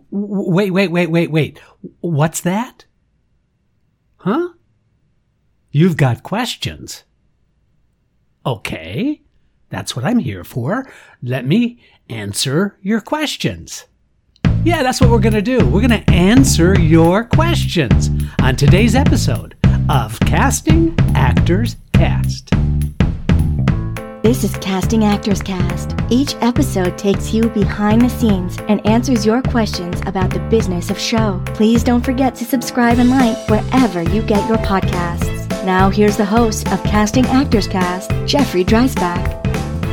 Wait. What's that? Huh? You've got questions. Okay, that's what I'm here for. Let me answer your questions. Yeah, that's what we're going to do. We're going to answer your questions on today's episode of Casting Actors Cast. This is Casting Actors Cast. Each episode takes you behind the scenes and answers your questions about the business of show. Please don't forget to subscribe and like wherever you get your podcasts. Now here's the host of Casting Actors Cast, Jeffrey Dreisbach.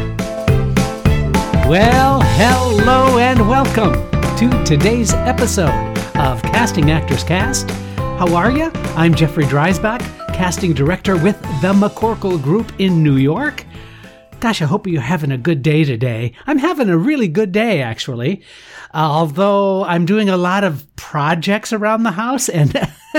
Well, hello and welcome to today's episode of Casting Actors Cast. How are you? I'm Jeffrey Dreisbach, casting director with the McCorkle Group in New York. Gosh, I hope you're having a good day today. I'm having a really good day, actually. Although I'm doing a lot of projects around the house and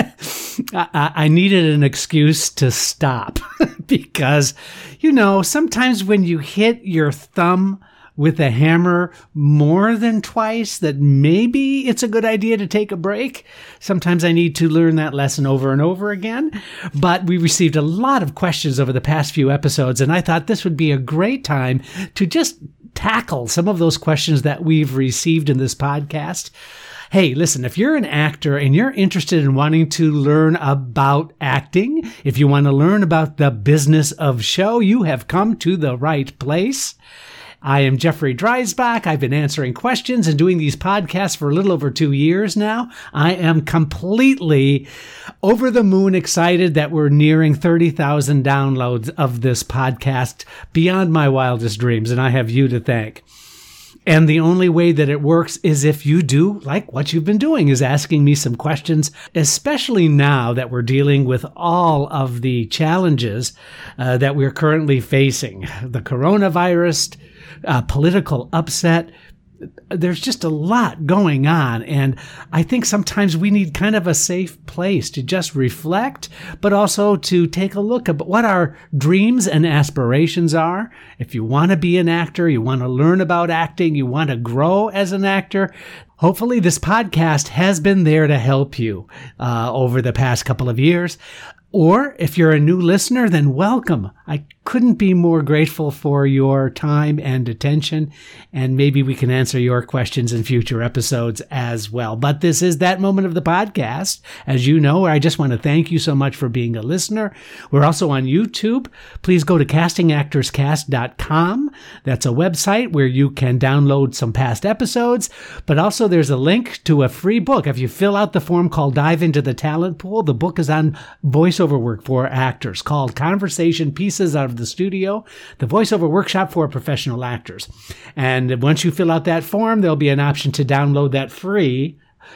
I needed an excuse to stop because, sometimes when you hit your thumb with a hammer more than twice, that maybe it's a good idea to take a break. Sometimes I need to learn that lesson over and over again. But we received a lot of questions over the past few episodes, and I thought this would be a great time to just tackle some of those questions that we've received in this podcast. Hey, listen, if you're an actor and you're interested in wanting to learn about acting, if you want to learn about the business of show, you have come to the right place. I am Jeffrey Dreisbach. I've been answering questions and doing these podcasts for a little over 2 years now. I am completely over the moon excited that we're nearing 30,000 downloads of this podcast, beyond my wildest dreams, and I have you to thank. And the only way that it works is if you do like what you've been doing, is asking me some questions, especially now that we're dealing with all of the challenges that we're currently facing. The coronavirus, political upset. There's just a lot going on, and I think sometimes we need kind of a safe place to just reflect, but also to take a look at what our dreams and aspirations are. If you want to be an actor, you want to learn about acting, you want to grow as an actor, hopefully this podcast has been there to help you over the past couple of years. Or if you're a new listener, then welcome. I couldn't be more grateful for your time and attention, and maybe we can answer your questions in future episodes as well. But this is that moment of the podcast, as you know, where I just want to thank you so much for being a listener. We're also on YouTube. Please go to castingactorscast.com. That's a website where you can download some past episodes, but also there's a link to a free book. If you fill out the form called Dive into the Talent Pool, the book is on voiceover work for actors called Conversation Pieces Out of the Studio, the voiceover workshop for professional actors. And once you fill out that form, there'll be an option to download that free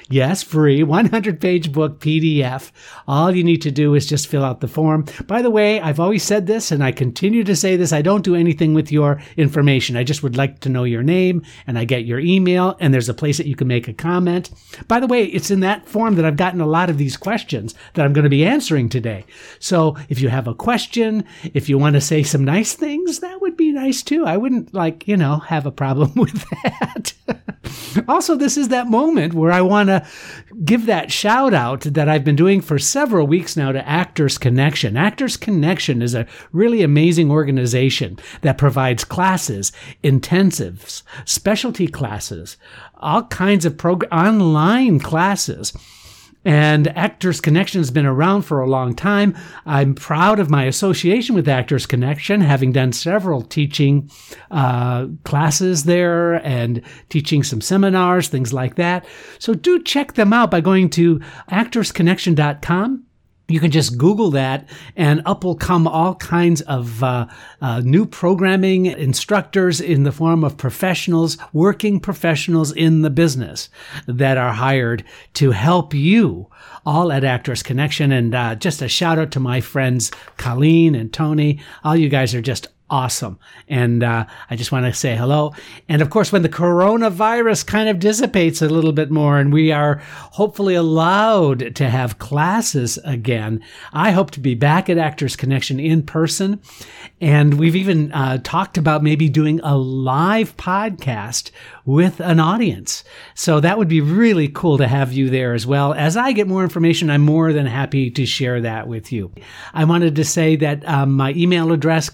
100-page book PDF. All you need to do is just fill out the form. By the way, I've always said this, and I continue to say this, I don't do anything with your information. I just would like to know your name, and I get your email, and there's a place that you can make a comment. By the way, it's in that form that I've gotten a lot of these questions that I'm going to be answering today. So if you have a question, if you want to say some nice things, that would be nice too. I wouldn't have a problem with that. Also, this is that moment where I want to give that shout out that I've been doing for several weeks now to Actors Connection. Actors Connection is a really amazing organization that provides classes, intensives, specialty classes, all kinds of online classes. And Actors Connection has been around for a long time. I'm proud of my association with Actors Connection, having done several teaching classes there and teaching some seminars, things like that. So do check them out by going to actorsconnection.com. You can just Google that, and up will come all kinds of new programming instructors in the form of professionals, working professionals in the business that are hired to help you, all at Actors Connection. And just a shout out to my friends Colleen and Tony. All you guys are just awesome. And I just want to say hello. And of course, when the coronavirus kind of dissipates a little bit more and we are hopefully allowed to have classes again, I hope to be back at Actors Connection in person. And we've even talked about maybe doing a live podcast with an audience. So that would be really cool to have you there as well. As I get more information, I'm more than happy to share that with you. I wanted to say that my email address,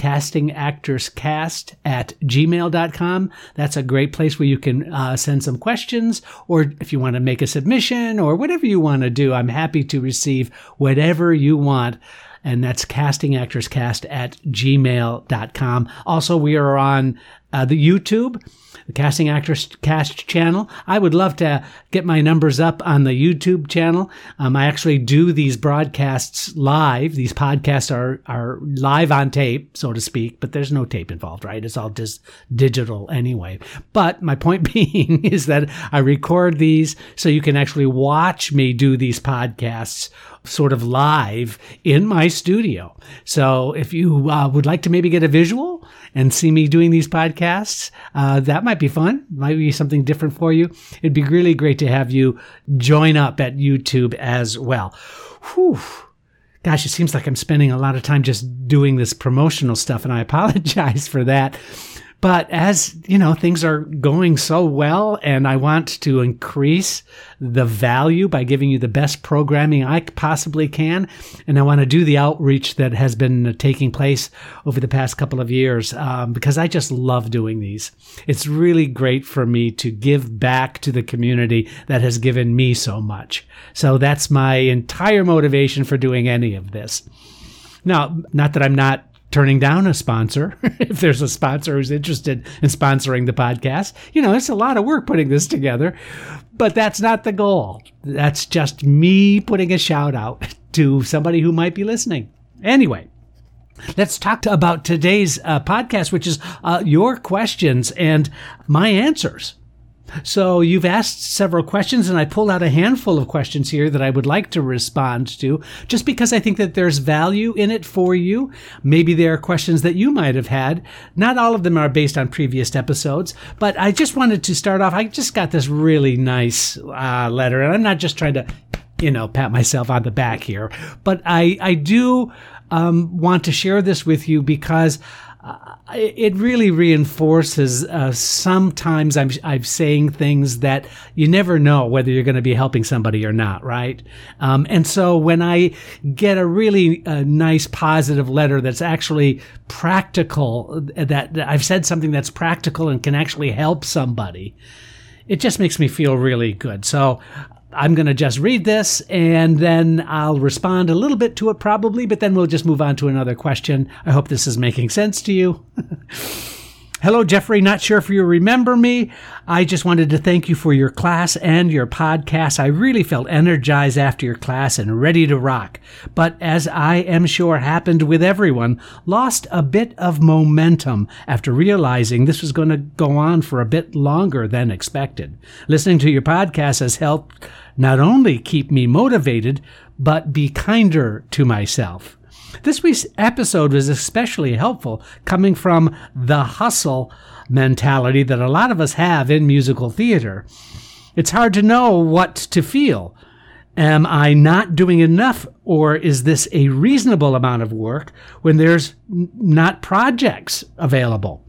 castingactorscast@gmail.com, that's a great place where you can send some questions, or if you want to make a submission or whatever you want to do, I'm happy to receive whatever you want. And that's castingactorscast@gmail.com. Also, we are on the YouTube, the Casting Actors Cast channel. I would love to get my numbers up on the YouTube channel. I actually do these broadcasts live. These podcasts are live on tape, so to speak, but there's no tape involved, right? It's all just digital anyway. But my point being is that I record these so you can actually watch me do these podcasts sort of live in my studio. So if you would like to maybe get a visual and see me doing these podcasts, that might be fun. Might be something different for you. It'd be really great to have you join up at YouTube as well. Whew. Gosh, it seems like I'm spending a lot of time just doing this promotional stuff, and I apologize for that. But as you know, things are going so well, and I want to increase the value by giving you the best programming I possibly can. And I want to do the outreach that has been taking place over the past couple of years, because I just love doing these. It's really great for me to give back to the community that has given me so much. So that's my entire motivation for doing any of this. Now, not that I'm not turning down a sponsor. If there's a sponsor who's interested in sponsoring the podcast, it's a lot of work putting this together, but that's not the goal. That's just me putting a shout out to somebody who might be listening. Anyway, let's talk about today's podcast, which is your questions and my answers. So you've asked several questions, and I pulled out a handful of questions here that I would like to respond to, just because I think that there's value in it for you. Maybe there are questions that you might have had. Not all of them are based on previous episodes, but I just wanted to start off. I just got this really nice letter, and I'm not just trying to, pat myself on the back here, but I do want to share this with you because it really reinforces sometimes I'm saying things that you never know whether you're going to be helping somebody or not, right? And so when I get a really nice positive letter that's actually practical, that I've said something that's practical and can actually help somebody, it just makes me feel really good. So I'm going to just read this, and then I'll respond a little bit to it probably, but then we'll just move on to another question. I hope this is making sense to you. Hello, Jeffrey. Not sure if you remember me. I just wanted to thank you for your class and your podcast. I really felt energized after your class and ready to rock. But as I am sure happened with everyone, lost a bit of momentum after realizing this was going to go on for a bit longer than expected. Listening to your podcast has helped not only keep me motivated, but be kinder to myself. This week's episode was especially helpful coming from the hustle mentality that a lot of us have in musical theater. It's hard to know what to feel. Am I not doing enough, or is this a reasonable amount of work when there's not projects available?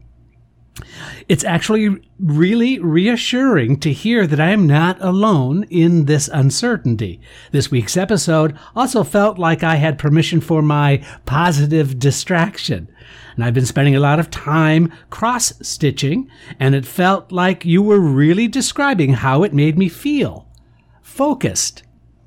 It's actually really reassuring to hear that I am not alone in this uncertainty. This week's episode also felt like I had permission for my positive distraction. And I've been spending a lot of time cross-stitching, and it felt like you were really describing how it made me feel. Focused.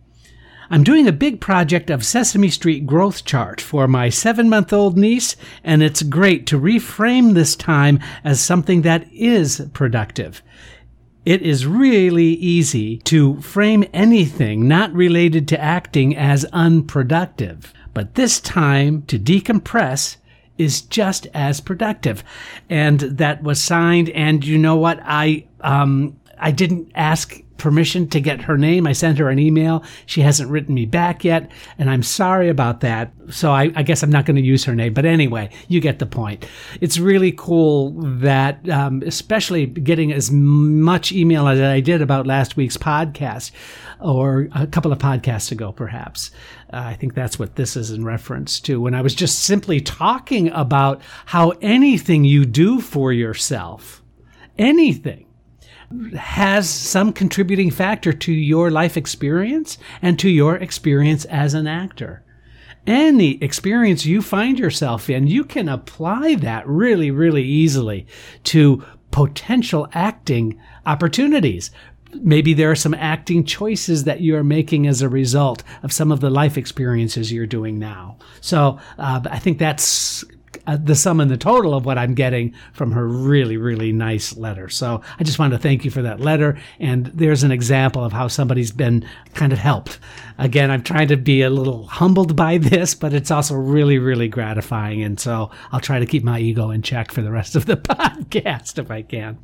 I'm doing a big project of Sesame Street growth chart for my 7-month-old niece, and it's great to reframe this time as something that is productive. It is really easy to frame anything not related to acting as unproductive, but this time to decompress is just as productive. And that was signed, and you know what? I didn't ask permission to get her name. I sent her an email. She hasn't written me back yet, and I'm sorry about that. So I guess I'm not going to use her name. But anyway, you get the point. It's really cool that, especially getting as much email as I did about last week's podcast, or a couple of podcasts ago, perhaps. I think that's what this is in reference to, when I was just simply talking about how anything you do for yourself, anything, has some contributing factor to your life experience and to your experience as an actor. Any experience you find yourself in, you can apply that really, really easily to potential acting opportunities. Maybe there are some acting choices that you're making as a result of some of the life experiences you're doing now. So I think that's the sum and the total of what I'm getting from her really, really nice letter. So I just want to thank you for that letter. And there's an example of how somebody's been kind of helped. Again, I'm trying to be a little humbled by this, but it's also really, really gratifying. And so I'll try to keep my ego in check for the rest of the podcast if I can.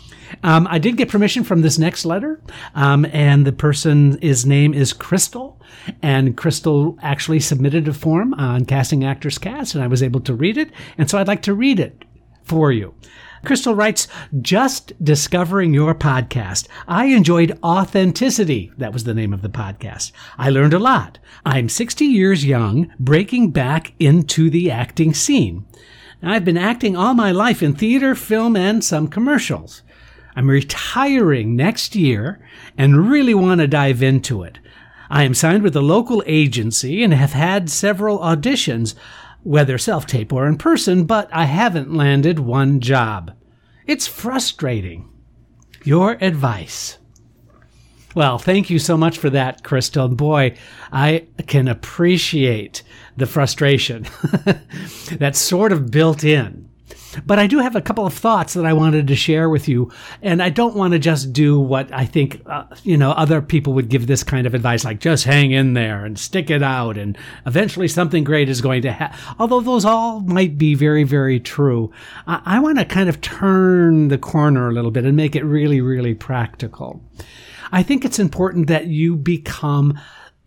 I did get permission from this next letter, and the person's name is Crystal, and Crystal actually submitted a form on Casting Actors Cast, and I was able to read it, and so I'd like to read it for you. Crystal writes, "Just discovering your podcast. I enjoyed Authenticity." That was the name of the podcast. "I learned a lot. I'm 60 years young, breaking back into the acting scene. I've been acting all my life in theater, film, and some commercials. I'm retiring next year and really want to dive into it. I am signed with a local agency and have had several auditions, whether self-tape or in person, but I haven't landed one job. It's frustrating. Your advice." Well, thank you so much for that, Crystal. Boy, I can appreciate the frustration that's sort of built in. But I do have a couple of thoughts that I wanted to share with you, and I don't want to just do what I think, other people would give this kind of advice, like just hang in there and stick it out, and eventually something great is going to happen. Although those all might be very, very true, I want to kind of turn the corner a little bit and make it really, really practical. I think it's important that you become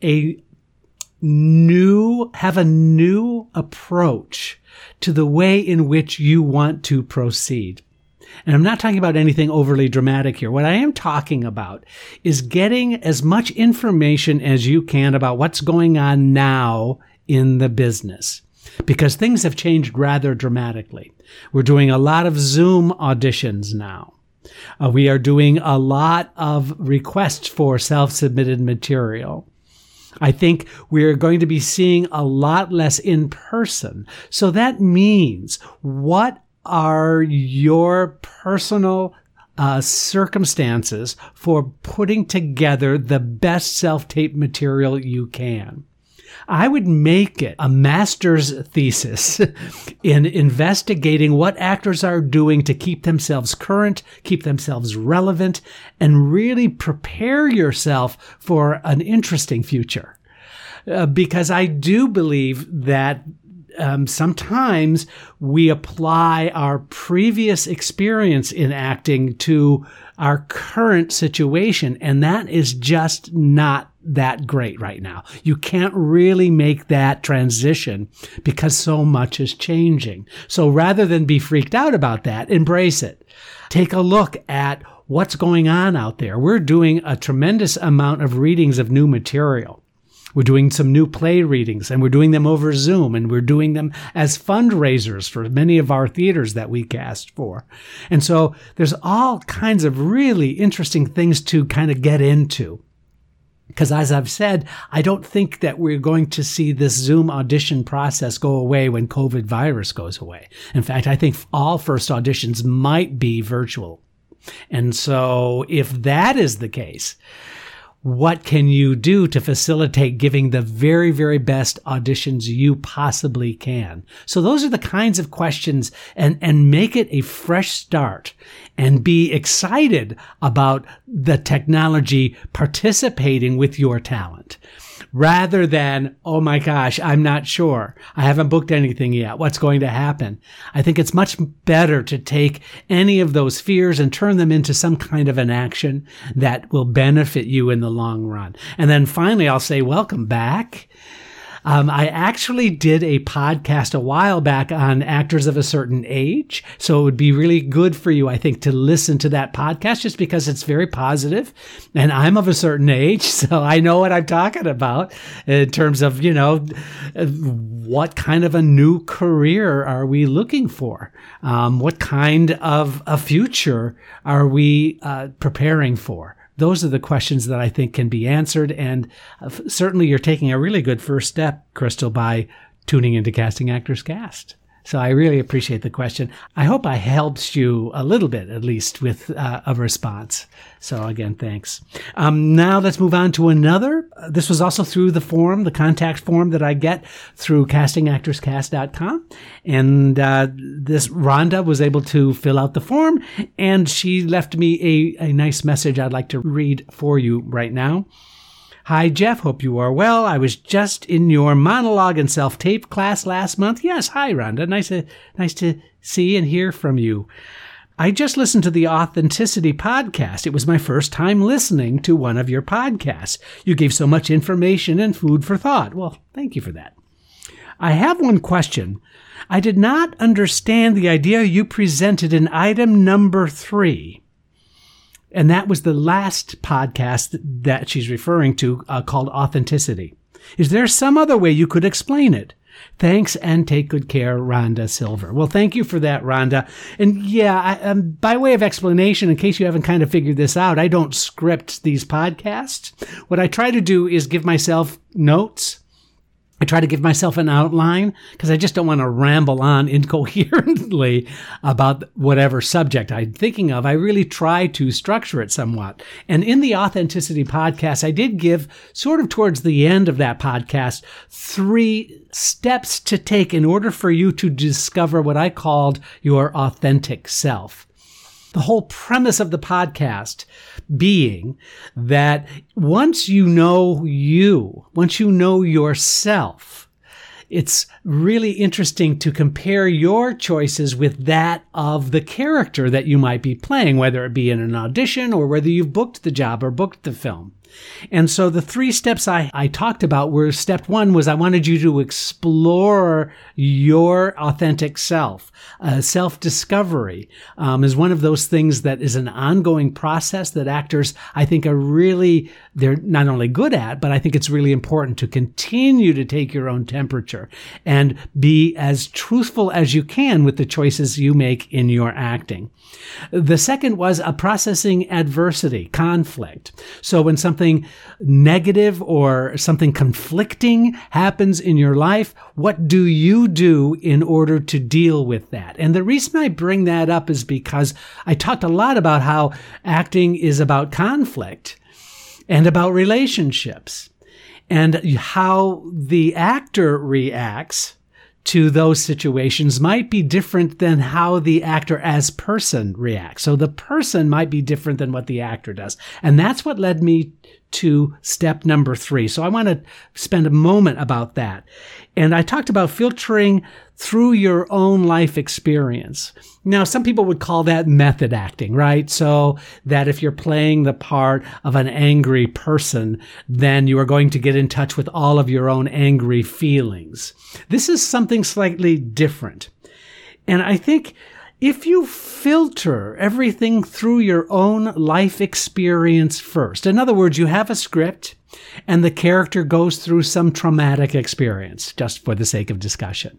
have a new approach to the way in which you want to proceed. And I'm not talking about anything overly dramatic here. What I am talking about is getting as much information as you can about what's going on now in the business, because things have changed rather dramatically. We're doing a lot of Zoom auditions now. We are doing a lot of requests for self-submitted material. I think we're going to be seeing a lot less in person. So that means, what are your personal circumstances for putting together the best self-tape material you can? I would make it a master's thesis in investigating what actors are doing to keep themselves current, keep themselves relevant, and really prepare yourself for an interesting future. Because I do believe that sometimes we apply our previous experience in acting to our current situation, and that is just not that great right now. You can't really make that transition because so much is changing. So rather than be freaked out about that, embrace it. Take a look at what's going on out there. We're doing a tremendous amount of readings of new material. We're doing some new play readings, and we're doing them over Zoom, and we're doing them as fundraisers for many of our theaters that we cast for. And so there's all kinds of really interesting things to kind of get into. Because as I've said, I don't think that we're going to see this Zoom audition process go away when COVID virus goes away. In fact, I think all first auditions might be virtual. And so if that is the case, what can you do to facilitate giving the very, very best auditions you possibly can? So those are the kinds of questions, and make it a fresh start, and be excited about the technology participating with your talent, rather than, oh my gosh, I'm not sure. I haven't booked anything yet. What's going to happen? I think it's much better to take any of those fears and turn them into some kind of an action that will benefit you in the long run. And then finally, I'll say, welcome back. I actually did a podcast a while back on actors of a certain age. So it would be really good for you, I think, to listen to that podcast just because it's very positive. And I'm of a certain age, so I know what I'm talking about in terms of, what kind of a new career are we looking for? What kind of a future are we preparing for? Those are the questions that I think can be answered. And certainly you're taking a really good first step, Crystal, by tuning into Casting Actors Cast. So I really appreciate the question. I hope I helped you a little bit, at least, with a response. So again, thanks. Now let's move on to another. This was also through the form, the contact form that I get through castingactorscast.com. And this Rhonda was able to fill out the form, and she left me a nice message I'd like to read for you right now. Hi, Jeff. Hope you are well. I was just in your monologue and self-tape class last month. Yes. Hi, Rhonda. Nice to see and hear from you. I just listened to the Authenticity podcast. It was my first time listening to one of your podcasts. You gave so much information and food for thought. Well, thank you for that. I have one question. I did not understand the idea you presented in item number 3. And that was the last podcast that she's referring to called Authenticity. Is there some other way you could explain it? Thanks, and take good care, Rhonda Silver. Well, thank you for that, Rhonda. And yeah, by way of explanation, in case you haven't kind of figured this out, I don't script these podcasts. What I try to do is give myself notes. I try to give myself an outline because I just don't want to ramble on incoherently about whatever subject I'm thinking of. I really try to structure it somewhat. And in the Authenticity podcast, I did give sort of towards the end of that podcast 3 steps to take in order for you to discover what I called your authentic self. The whole premise of the podcast being that once you know yourself, it's really interesting to compare your choices with that of the character that you might be playing, whether it be in an audition or whether you've booked the job or booked the film. And so the 3 steps I talked about were, step 1 was I wanted you to explore your authentic self. Self-discovery is one of those things that is an ongoing process that actors, I think, they're not only good at, but I think it's really important to continue to take your own temperature and be as truthful as you can with the choices you make in your acting. The second was processing adversity, conflict. So when something negative or something conflicting happens in your life, what do you do in order to deal with that? And the reason I bring that up is because I talked a lot about how acting is about conflict and about relationships and how the actor reacts to those situations might be different than how the actor as person reacts. So the person might be different than what the actor does. And that's what led me to step number 3. So I want to spend a moment about that. And I talked about filtering through your own life experience. Now, some people would call that method acting, right? So that if you're playing the part of an angry person, then you are going to get in touch with all of your own angry feelings. This is something slightly different. And I think if you filter everything through your own life experience first, in other words, you have a script and the character goes through some traumatic experience, just for the sake of discussion.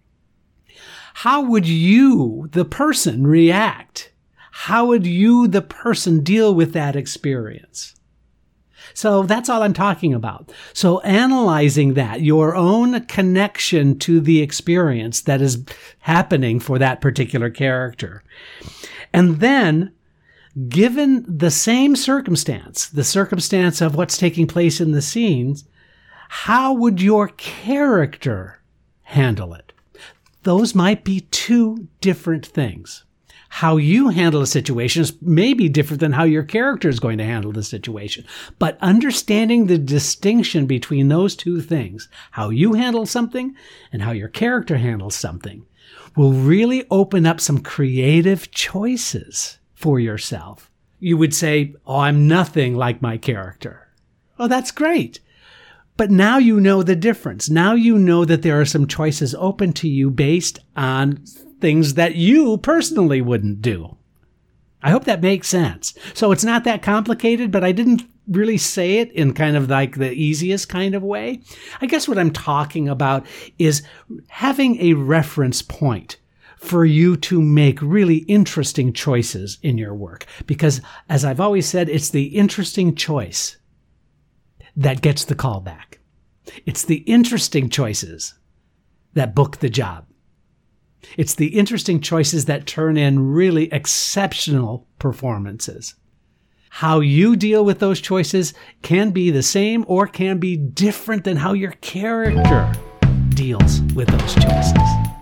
How would you, the person, react? How would you, the person, deal with that experience? So that's all I'm talking about. So analyzing that, your own connection to the experience that is happening for that particular character. And then, given the same circumstance, the circumstance of what's taking place in the scenes, how would your character handle it? Those might be 2 different things. How you handle a situation is maybe different than how your character is going to handle the situation. But understanding the distinction between those 2 things, how you handle something and how your character handles something, will really open up some creative choices for yourself. You would say, oh, I'm nothing like my character. Oh, that's great. But now you know the difference. Now you know that there are some choices open to you based on things that you personally wouldn't do. I hope that makes sense. So it's not that complicated, but I didn't really say it in kind of like the easiest kind of way. I guess what I'm talking about is having a reference point for you to make really interesting choices in your work. Because as I've always said, it's the interesting choice that gets the call back. It's the interesting choices that book the job. It's the interesting choices that turn in really exceptional performances. How you deal with those choices can be the same or can be different than how your character deals with those choices.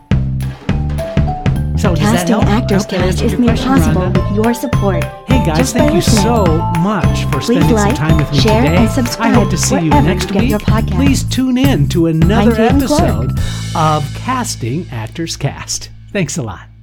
So does that Casting help? Actors Cast is made possible with your support. Hey guys, Just by thank you listening. so much for Please spending some like, time with me share, today. and subscribe I hope to see you wherever next you get week. your podcasts. Please tune in to another I'm Katie Clark. episode of Casting Actors Cast. Thanks a lot.